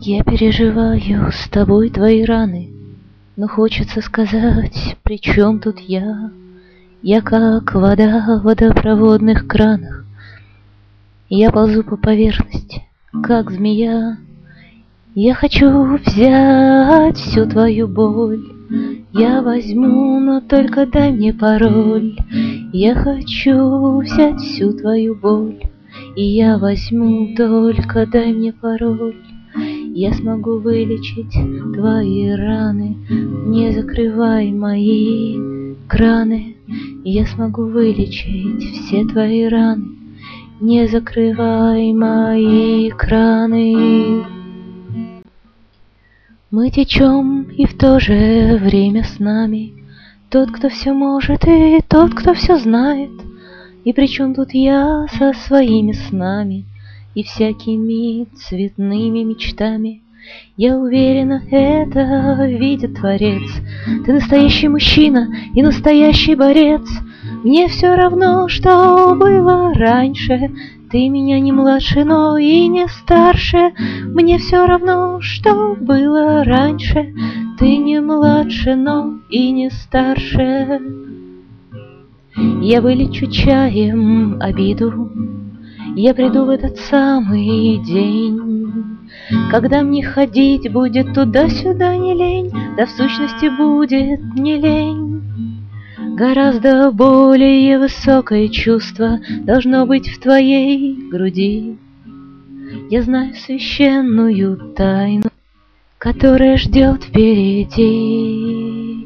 Я переживаю с тобой твои раны, но хочется сказать, при чем тут я? Я как вода в водопроводных кранах, я ползу по поверхности, как змея. Я хочу взять всю твою боль, я возьму, но только дай мне пароль. Я хочу взять всю твою боль, и я возьму, только дай мне пароль. Я смогу вылечить твои раны, не закрывай мои краны. Я смогу вылечить все твои раны, не закрывай мои краны. Мы течем, и в то же время с нами тот, кто все может, и тот, кто все знает. И при чем тут я со своими снами и всякими цветными мечтами? Я уверена, это видит Творец. Ты настоящий мужчина и настоящий борец. Мне все равно, что было раньше. Ты меня не младше, но и не старше. Мне все равно, что было раньше. Ты не младше, но и не старше. Я вылечу чаем обиду, я приду в этот самый день, когда мне ходить будет туда-сюда не лень, да в сущности будет не лень. Гораздо более высокое чувство должно быть в твоей груди. Я знаю священную тайну, которая ждет впереди.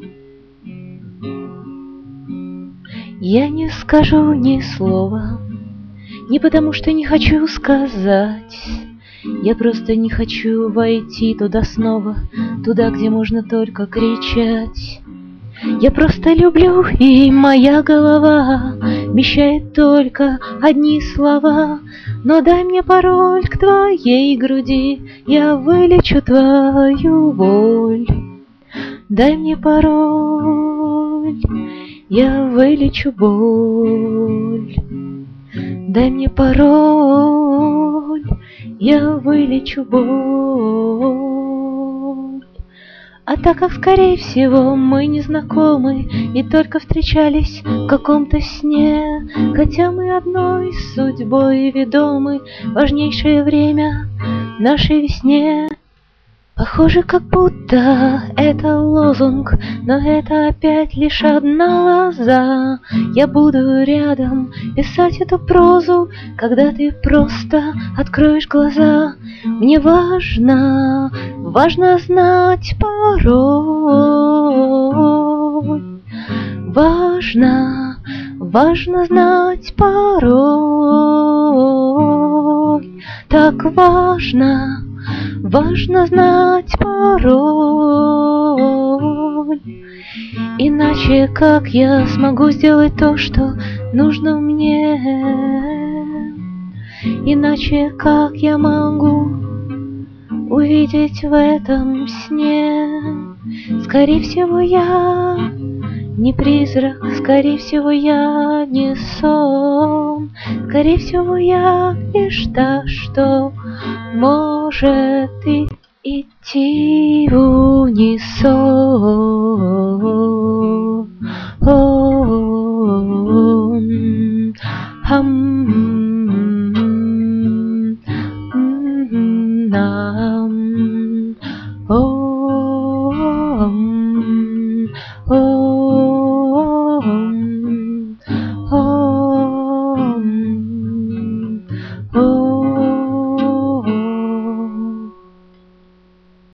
Я не скажу ни слова, не потому что не хочу сказать. Я просто не хочу войти туда снова, туда, где можно только кричать. Я просто люблю, и моя голова вмещает только одни слова. Но дай мне пароль к твоей груди, я вылечу твою боль. Дай мне пароль, я вылечу боль. Дай мне пароль, я вылечу боль. А так как, скорее всего, мы не знакомы и только встречались в каком-то сне, хотя мы одной судьбой ведомы, важнейшее время нашей весне. Похоже, как будто это лозунг, но это опять лишь одна лоза. Я буду рядом писать эту прозу, когда ты просто откроешь глаза. Мне важно, важно знать пароль. Важно, важно знать пароль. Так важно, важно знать пароль. Иначе как я смогу сделать то, что нужно мне? Иначе как я могу увидеть в этом сне? Скорее всего, я не призрак, скорее всего, я не сон. Скорее всего, я лишь та, что может идти в унисон.